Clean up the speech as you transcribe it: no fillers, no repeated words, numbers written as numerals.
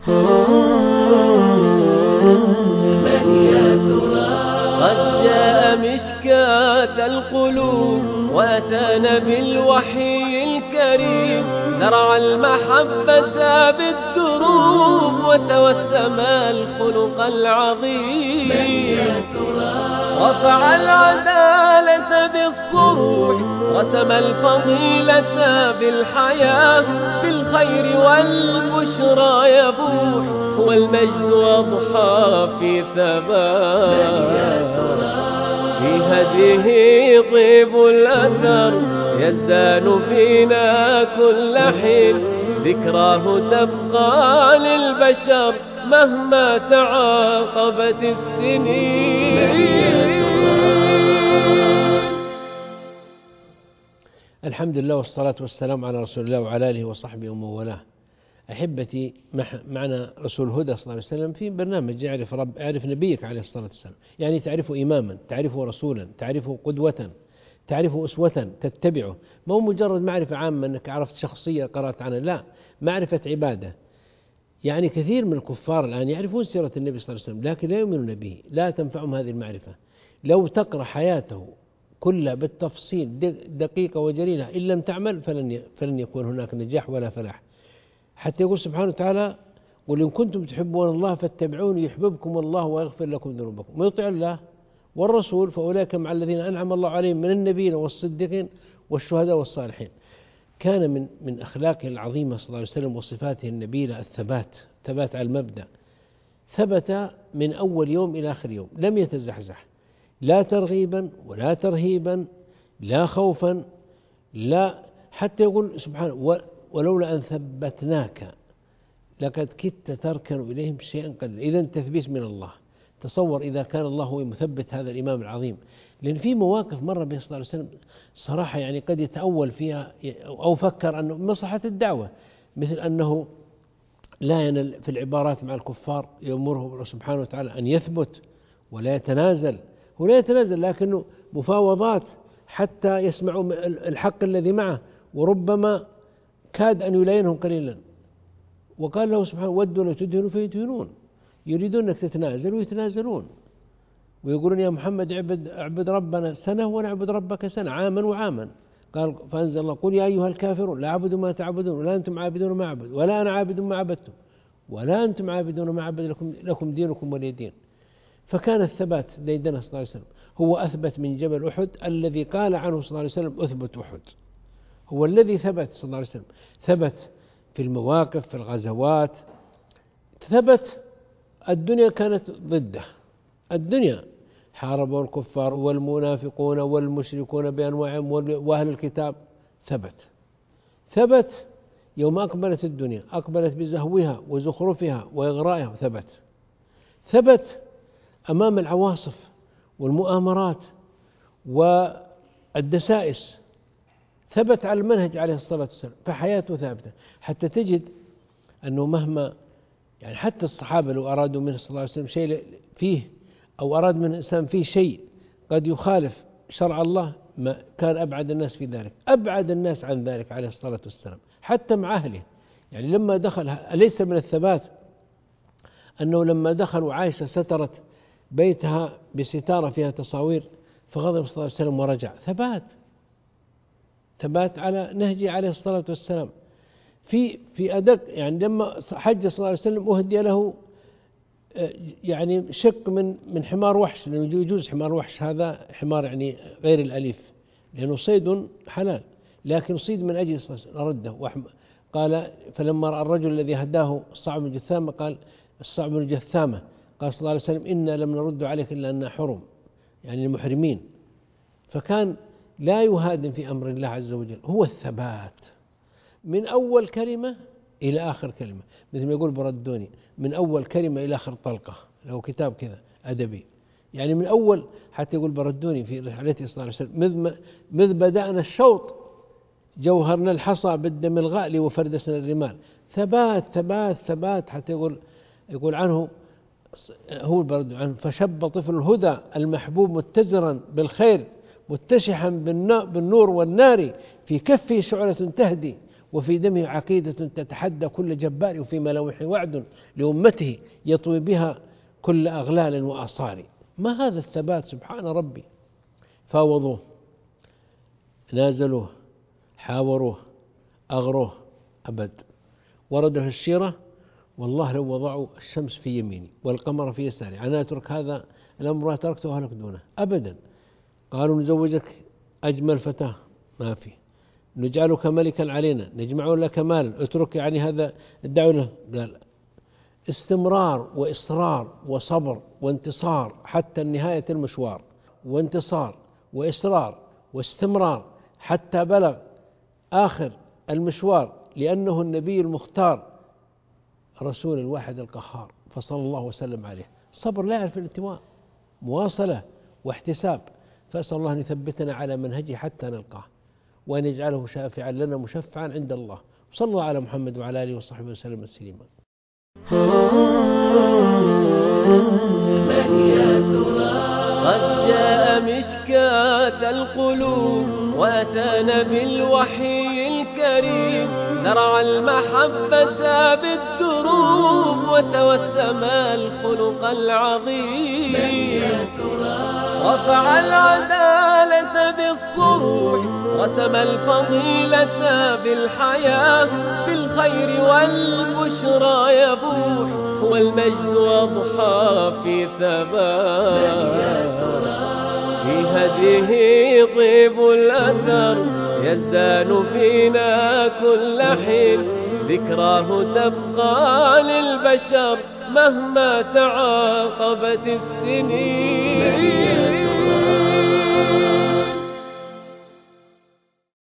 من يا ترى قد جاء مشكاة القلوب وأتانا بالوحي الكريم، زرع المحبة بالدروب وتوسم الخلق العظيم. من يا ترى رفع العدالة بالصروح، رسم الفضيلة بالحياة، بالخير والبشرى يبوح، هو المجد أضحى في ثبات. في هديه طيب الأثر يزدان فينا كل حين، ذكراه تبقى للبشر مهما تعاقبت السنين. الحمد لله والصلاة والسلام على رسول الله وعلى آله وصحبه ومن والاه. أحبتي، معنا رسول الهدى صلى الله عليه وسلم في برنامج اعرف نبيك عليه الصلاة والسلام، يعني تعرفه إماما، تعرفه رسولا، تعرفه قدوة، تعرفه أسوة تتبعه. ما هو مجرد معرفة عامة أنك عرفت شخصية قرأت عنها، لا، معرفة عبادة. يعني كثير من الكفار الآن يعرفون سيرة النبي صلى الله عليه وسلم لكن لا يؤمنون به، لا تنفعهم هذه المعرفة. لو تقرأ حياته كلها بالتفصيل دقيقة وجليلة، إن لم تعمل فلن يكون هناك نجاح ولا فلاح. حتى يقول سبحانه وتعالى: قل إن كنتم تحبون الله فاتبعوني يحببكم الله ويغفر لكم ذنوبكم. من يطع الله والرسول فأولئك مع الذين أنعم الله عليهم من النبيين والصديقين والشهداء والصالحين. كان من أخلاقه العظيمة صلى الله عليه وسلم وصفاته النبيلة الثبات على المبدأ. ثبت من أول يوم إلى آخر يوم، لم يتزحزح، لا ترغيبا ولا ترهيبا، لا خوفا، لا، حتى يقول سبحانه: ولولا أن ثبتناك لقد كدت تركن إليهم شيئا قليلا. إذن تثبيت من الله. تصور إذا كان الله هو مثبت هذا الإمام العظيم، لأن في مواقف مر به صلى الله عليه وسلم صراحة يعني قد يتأول فيها أو فكر أنه مصلحة الدعوة، مثل أنه لا ينل في العبارات مع الكفار، يأمره سبحانه وتعالى أن يثبت ولا يتنازل. هو لا يتنازل لكنه مفاوضات حتى يسمعوا الحق الذي معه، وربما كاد أن يلاينهم قليلا. وقال له سبحانه: ودوا لو تدهنوا فيدهنون. يريدون أنك تتنازل ويتنازلون، ويقولون: يا محمد اعبد ربنا سنة ونعبد ربك سنة، عاما وعاما. قال: فأنزل الله: قل يا أيها الكافرون لا أعبد ما تعبدون ولا أنتم عابدون ما أعبد ولا أنا عابد ما عبدتم ولا أنتم عابدون ما أعبد لكم دينكم ولي دين. فكان الثبات لدينا صلى الله عليه وسلم. هو أثبت من جبل أحد الذي قال عنه صلى الله عليه وسلم: أثبت أحد. هو الذي ثبت صلى الله عليه وسلم، ثبت في المواقف، في الغزوات، ثبت. الدنيا كانت ضده، الدنيا حاربوا الكفار والمنافقون والمشركون بأنواعهم وأهل الكتاب. ثبت يوم أقبلت الدنيا، أقبلت بزهوها وزخرفها وإغرائها، ثبت أمام العواصف والمؤامرات والدسائس، ثبت على المنهج عليه الصلاة والسلام. فحياته ثابتة، حتى تجد أنه مهما يعني حتى الصحابة لو أرادوا منه صلى الله عليه وسلم شيء فيه، أو أراد من الإنسان فيه شيء قد يخالف شرع الله، ما كان أبعد الناس في ذلك، أبعد الناس عن ذلك عليه الصلاة والسلام، حتى مع أهله. يعني لما دخل، أليس من الثبات أنه لما دخلوا عائشة سترت بيتها بستارة فيها تصاوير، فغضب صلى الله عليه وسلم ورجع. ثبات على نهجه عليه الصلاة والسلام. في أدق، يعني لما حج صلى الله عليه وسلم أهدي له يعني شق من حمار وحش، لأنه يجوز حمار وحش، هذا حمار يعني غير الأليف، لأنه صيد حلال، لكن صيد من أجل رده. قال: فلما رأى الرجل الذي هداه الصعب بن جثامة قال: الصعب بن جثامة، قال صلى الله عليه وسلم: إنا لم نرد عليك إلا أننا حرم، يعني المحرمين. فكان لا يهادن في أمر الله عز وجل. هو الثبات من أول كلمة إلى آخر كلمة، مثل ما يقول بردوني: من أول كلمة إلى آخر طلقة. له كتاب كذا أدبي، يعني من أول، حتى يقول بردوني في رحلته صلى الله عليه وسلم: مذ بدأنا الشوط جوهرنا الحصى بالدم الغالي وفردسنا الرمال. ثبات حتى يقول عنه هو برد عنه: فشب طفل الهدى المحبوب متزرا بالخير متشحا بالنور والنار، في كفه شعلة تهدي وفي دمه عقيدة تتحدى كل جبار، وفي ملامحه وعد لأمته يطوي بها كل أغلال وآصار. ما هذا الثبات سبحان ربي. فاوضوه، نازلوه، حاوروه، أغروه، أبد. ورد في السيرة: والله لو وضعوا الشمس في يميني والقمر في يساري أنا أترك هذا الأمر وتركته وأهلك دونه أبدا. قالوا: نزوجك أجمل فتاة، ما في. نجعلك ملكا علينا، نجمع لك مالا، اترك يعني هذا الدعوة. قال: استمرار وإصرار وصبر وانتصار حتى نهاية المشوار، وانتصار وإصرار واستمرار حتى بلغ آخر المشوار، لأنه النبي المختار رسول الواحد القهار، فصلى الله وسلم عليه. صبر لا يعرف الانتواء، مواصلة واحتساب. فأسأل الله أن يثبتنا على منهجه حتى نلقاه، وأن يجعله شافعا لنا مشفعا عند الله. صلى الله على محمد وعلى آله وصحبه وسلم تسليما. من يا ترى قد جاء مشكاة القلوب وأتانا بالوحي الكريم، زرع المحبة بالدروب وتوسم الخلق العظيم. من يا ترى رفع العدالة بالصروح، رسم الفضيلة بالحياة، بالخير والبشرى يبوح، هو المجد أضحى في ثبات. في هديه طيب الأثر يزدان فينا كل حين، ذكراه تبقى للبشر مهما تعاقبت السنين.